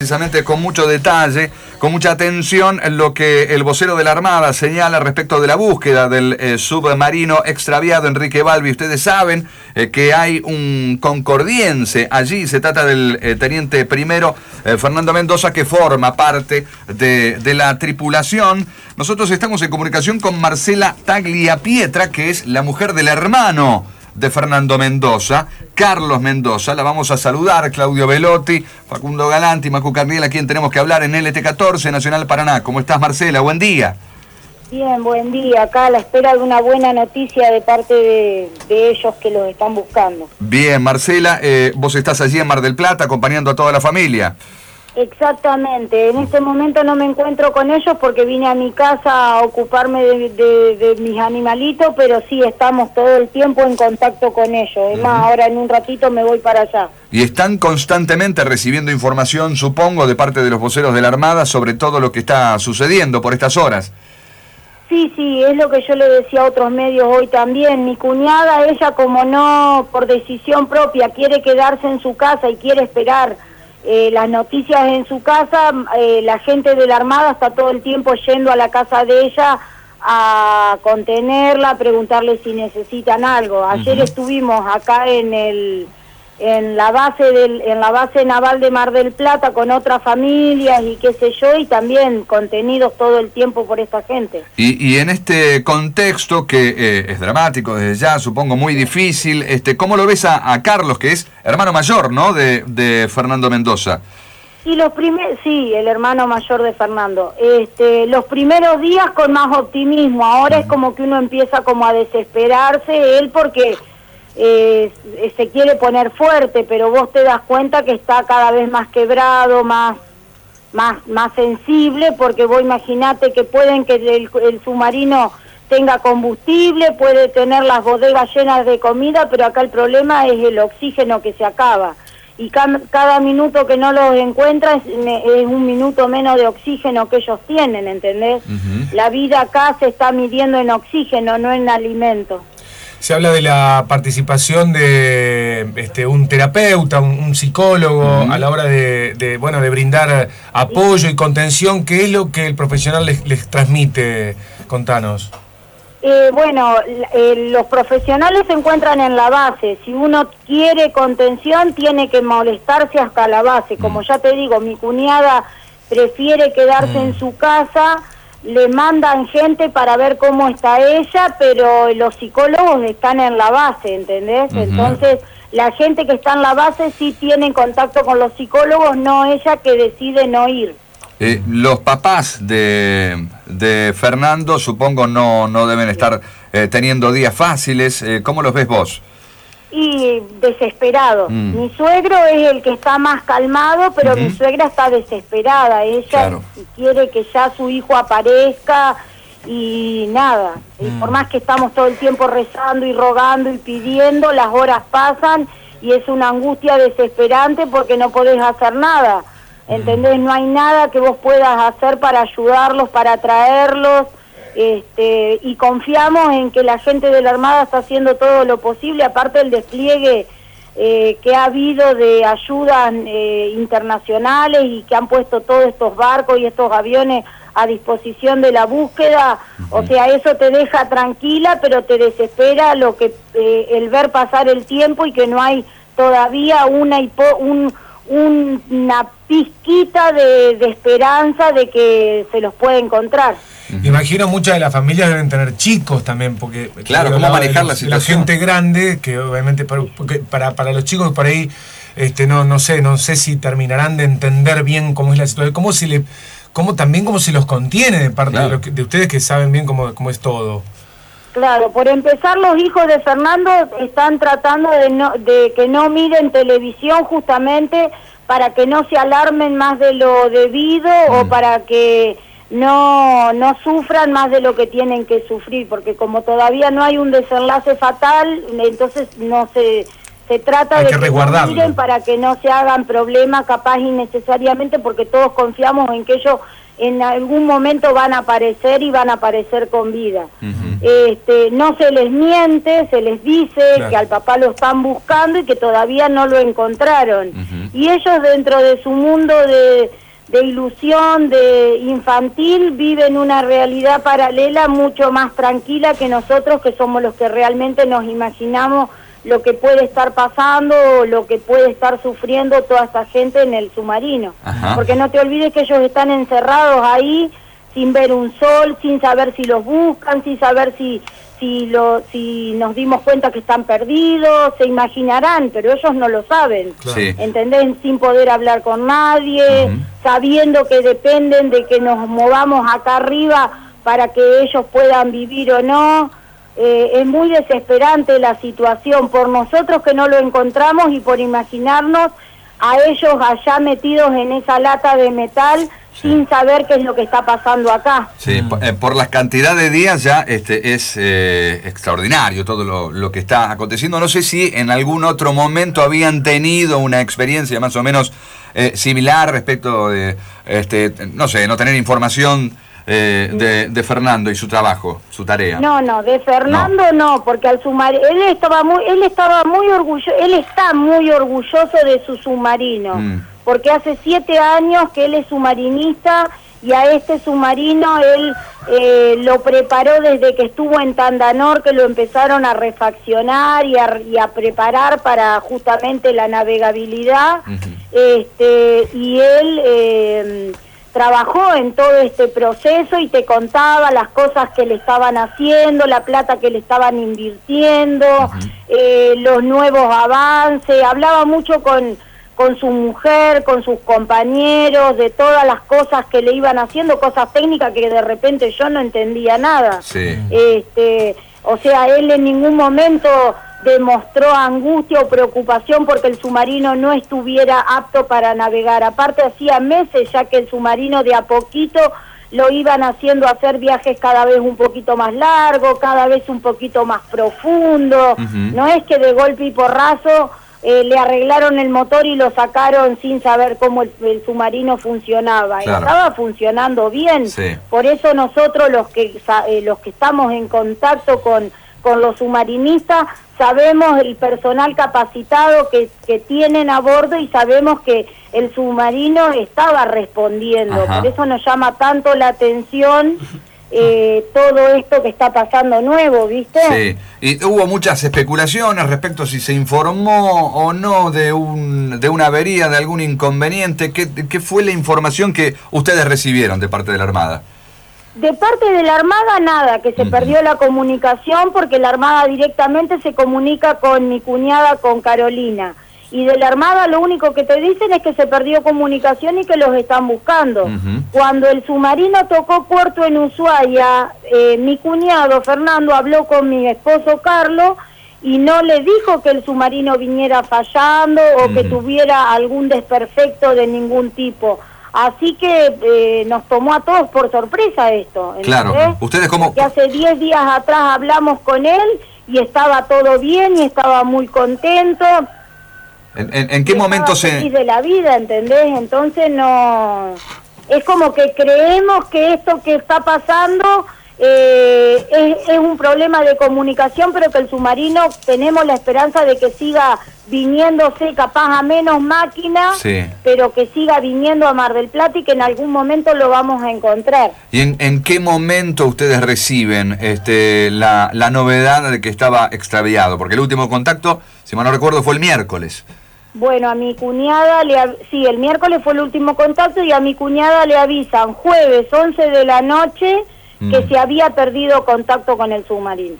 precisamente con mucho detalle, con mucha atención, lo que el vocero de la Armada señala respecto de la búsqueda del submarino extraviado Enrique Balbi. Ustedes saben que hay un concordiense allí, se trata del teniente primero Fernando Mendoza, que forma parte de la tripulación. Nosotros estamos en comunicación con Marcela Tagliapietra, que es la mujer del hermano de Fernando Mendoza, Carlos Mendoza. La vamos a saludar, Claudio Velotti, Facundo Galanti, Macu Carniel, a quien tenemos que hablar en LT14, Nacional Paraná. ¿Cómo estás, Marcela? Buen día. Bien, buen día. Acá a la espera de una buena noticia de parte de ellos que los están buscando. Bien, Marcela, vos estás allí en Mar del Plata acompañando a toda la familia. Exactamente. En este momento no me encuentro con ellos porque vine a mi casa a ocuparme de mis animalitos, pero sí estamos todo el tiempo en contacto con ellos. Es más, ahora en un ratito me voy para allá. Y están constantemente recibiendo información, supongo, de parte de los voceros de la Armada sobre todo lo que está sucediendo por estas horas. Sí, es lo que yo le decía a otros medios hoy también. Mi cuñada, ella como no, por decisión propia, quiere quedarse en su casa y quiere esperar las noticias en su casa, la gente de la Armada está todo el tiempo yendo a la casa de ella a contenerla, a preguntarle si necesitan algo. Ayer estuvimos acá en la base naval de Mar del Plata con otras familias y qué sé yo, y también contenidos todo el tiempo por esta gente. Y en este contexto que es dramático desde ya, supongo muy difícil, ¿cómo lo ves a Carlos, que es hermano mayor, ¿no?, de Fernando Mendoza? Sí, el hermano mayor de Fernando. Los primeros días con más optimismo, ahora es como que uno empieza como a desesperarse, él porque se quiere poner fuerte, pero vos te das cuenta que está cada vez más quebrado, más sensible, porque vos imaginate que pueden que el submarino tenga combustible, puede tener las bodegas llenas de comida, pero acá el problema es el oxígeno que se acaba. Y cada minuto que no los encuentran es un minuto menos de oxígeno que ellos tienen, ¿entendés? La vida acá se está midiendo en oxígeno, no en alimento. Se habla de la participación de un terapeuta, un psicólogo a la hora de brindar apoyo y contención. ¿Qué es lo que el profesional les transmite? Contanos. Los profesionales se encuentran en la base. Si uno quiere contención, tiene que molestarse hasta la base. Como ya te digo, mi cuñada prefiere quedarse en su casa. Le mandan gente para ver cómo está ella, pero los psicólogos están en la base, ¿entendés? Entonces, la gente que está en la base sí tiene contacto con los psicólogos, no ella que decide no ir. Los papás de Fernando, supongo, no deben estar teniendo días fáciles. ¿Cómo los ves vos? Y desesperado. Mi suegro es el que está más calmado, pero mi suegra está desesperada. Ella quiere que ya su hijo aparezca y nada. Y por más que estamos todo el tiempo rezando y rogando y pidiendo, las horas pasan y es una angustia desesperante porque no podés hacer nada. ¿Entendés? No hay nada que vos puedas hacer para ayudarlos, para traerlos. Y confiamos en que la gente de la Armada está haciendo todo lo posible, aparte del despliegue que ha habido de ayudas internacionales y que han puesto todos estos barcos y estos aviones a disposición de la búsqueda. O sea, eso te deja tranquila, pero te desespera el ver pasar el tiempo y que no hay todavía una pizquita de esperanza de que se los puede encontrar. Imagino muchas de las familias deben tener chicos también, porque claro, cómo manejar la situación. La gente grande, que obviamente para los chicos por ahí no sé si terminarán de entender bien cómo es la situación, cómo se los contiene de parte de ustedes que saben bien cómo es todo. Claro, por empezar, los hijos de Fernando están tratando de que no miren televisión justamente para que no se alarmen más de lo debido o para que no sufran más de lo que tienen que sufrir, porque como todavía no hay un desenlace fatal, entonces no se trata de que no miren para que no se hagan problemas capaz innecesariamente, porque todos confiamos en que ellos en algún momento van a aparecer y van a aparecer con vida. No se les miente, se les dice que al papá lo están buscando y que todavía no lo encontraron. y ellos dentro de su mundo de ilusión, de infantil, viven una realidad paralela mucho más tranquila que nosotros, que somos los que realmente nos imaginamos lo que puede estar pasando o lo que puede estar sufriendo toda esta gente en el submarino. Ajá. Porque no te olvides que ellos están encerrados ahí sin ver un sol, sin saber si los buscan, sin saber si nos dimos cuenta que están perdidos, se imaginarán, pero ellos no lo saben, sí. ¿Entendés? Sin poder hablar con nadie, sabiendo que dependen de que nos movamos acá arriba para que ellos puedan vivir o no. Es muy desesperante la situación, por nosotros que no lo encontramos y por imaginarnos a ellos allá metidos en esa lata de metal, sin saber qué es lo que está pasando acá. Sí, por la cantidad de días ya es extraordinario todo lo que está aconteciendo. No sé si en algún otro momento habían tenido una experiencia más o menos similar respecto de, no sé, no tener información de Fernando y su trabajo, su tarea. No, de Fernando no, porque al submarino, él está muy orgulloso de su submarino. Porque hace 7 años que él es submarinista y a este submarino él lo preparó desde que estuvo en Tandanor, que lo empezaron a refaccionar y a preparar para justamente la navegabilidad. Y él trabajó en todo este proceso y te contaba las cosas que le estaban haciendo, la plata que le estaban invirtiendo, los nuevos avances, hablaba mucho con su mujer, con sus compañeros, de todas las cosas que le iban haciendo, cosas técnicas que de repente yo no entendía nada. Sí. O sea, él en ningún momento demostró angustia o preocupación porque el submarino no estuviera apto para navegar. Aparte, hacía meses ya que el submarino de a poquito lo iban haciendo hacer viajes cada vez un poquito más largos, cada vez un poquito más profundos. No es que de golpe y porrazo le arreglaron el motor y lo sacaron sin saber cómo el submarino funcionaba. Claro. Estaba funcionando bien. Sí. Por eso nosotros los que estamos en contacto con los submarinistas sabemos el personal capacitado que tienen a bordo y sabemos que el submarino estaba respondiendo. Ajá. Por eso nos llama tanto la atención todo esto que está pasando nuevo, ¿viste? Sí, y hubo muchas especulaciones respecto a si se informó o no de una avería, de algún inconveniente. ¿Qué fue la información que ustedes recibieron de parte de la Armada? De parte de la Armada nada, que se perdió la comunicación porque la Armada directamente se comunica con mi cuñada, con Carolina. Y de la Armada lo único que te dicen es que se perdió comunicación y que los están buscando. Cuando el submarino tocó puerto en Ushuaia, mi cuñado Fernando habló con mi esposo Carlos y no le dijo que el submarino viniera fallando o que tuviera algún desperfecto de ningún tipo. Así que nos tomó a todos por sorpresa esto. ¿Entendés? Claro, ustedes como... Que hace 10 días atrás hablamos con él y estaba todo bien y estaba muy contento. ¿En qué momento se...? Feliz de la vida, ¿entendés? Entonces no... Es como que creemos que esto que está pasando es un problema de comunicación, pero que el submarino tenemos la esperanza de que siga viniéndose capaz a menos máquinas, sí, pero que siga viniendo a Mar del Plata y que en algún momento lo vamos a encontrar. ¿Y en qué momento ustedes reciben la novedad de que estaba extraviado? Porque el último contacto, si mal no recuerdo, fue el miércoles. Bueno, a mi cuñada, sí, el miércoles fue el último contacto y a mi cuñada le avisan jueves 11 de la noche que se había perdido contacto con el submarino.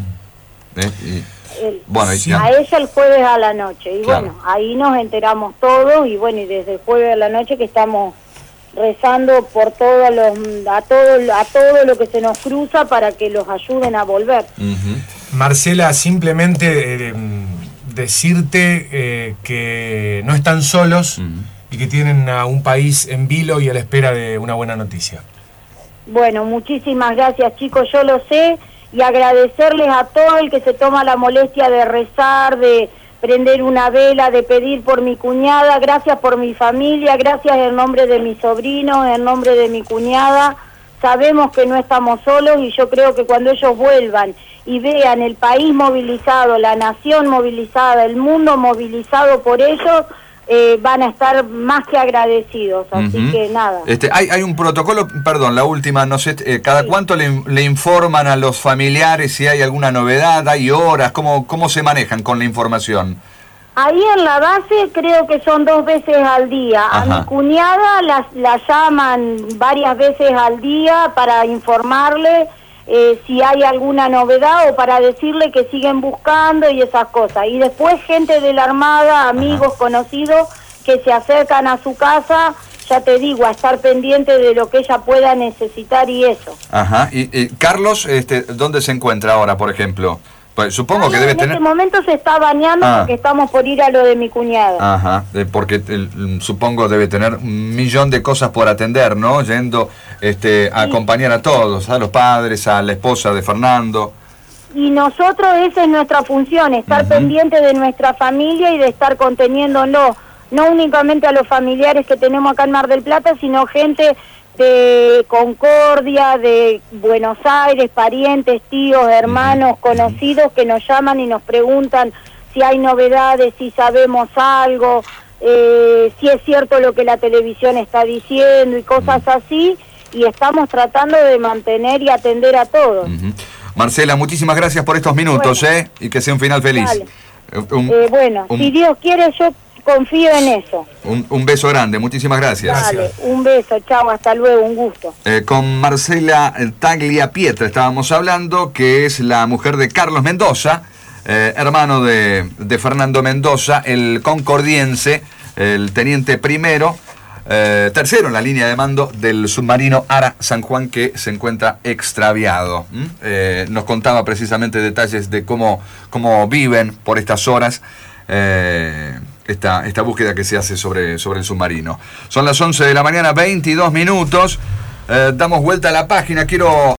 Bueno, a ella el jueves a la noche. Y claro, bueno, ahí nos enteramos todos y bueno, y desde el jueves a la noche que estamos rezando por a todo lo que se nos cruza para que los ayuden a volver. Marcela, simplemente decirte que no están solos y que tienen a un país en vilo y a la espera de una buena noticia. Bueno, muchísimas gracias, chicos, yo lo sé, y agradecerles a todo el que se toma la molestia de rezar, de prender una vela, de pedir por mi cuñada. Gracias por mi familia, gracias en nombre de mis sobrinos, en nombre de mi cuñada. Sabemos que no estamos solos y yo creo que cuando ellos vuelvan y vean el país movilizado, la nación movilizada, el mundo movilizado por ellos, van a estar más que agradecidos, así que nada. Hay un protocolo, perdón, la última, no sé, ¿cada cuánto le informan a los familiares si hay alguna novedad? ¿Hay horas? ¿Cómo se manejan con la información? Ahí en la base creo que son 2 veces al día. A mi cuñada la llaman varias veces al día para informarle si hay alguna novedad o para decirle que siguen buscando y esas cosas. Y después gente de la Armada, amigos, conocidos, que se acercan a su casa, ya te digo, a estar pendiente de lo que ella pueda necesitar y eso. Ajá. Y Carlos, ¿dónde se encuentra ahora, por ejemplo? Pues supongo que debe tener... En este momento se está bañando porque estamos por ir a lo de mi cuñada. Ajá, porque supongo debe tener 1.000.000 de cosas por atender, ¿no? Yendo a acompañar a todos, a los padres, a la esposa de Fernando. Y nosotros, esa es nuestra función, estar pendiente de nuestra familia y de estar conteniéndolo, no únicamente a los familiares que tenemos acá en Mar del Plata, sino gente de Concordia, de Buenos Aires, parientes, tíos, hermanos, conocidos que nos llaman y nos preguntan si hay novedades, si sabemos algo, si es cierto lo que la televisión está diciendo y cosas así, y estamos tratando de mantener y atender a todos. Marcela, muchísimas gracias por estos minutos, y que sea un final feliz. Si Dios quiere, yo confío en eso. Un beso grande, muchísimas gracias. Dale, un beso, chao, hasta luego, un gusto. Con Marcela Tagliapietra estábamos hablando, que es la mujer de Carlos Mendoza, hermano de Fernando Mendoza, el concordiense, el teniente primero, tercero en la línea de mando del submarino Ara San Juan, que se encuentra extraviado. Nos contaba precisamente detalles de cómo viven por estas horas esta búsqueda que se hace sobre el submarino. Son las 11 de la mañana, 22 minutos. Damos vuelta a la página. Quiero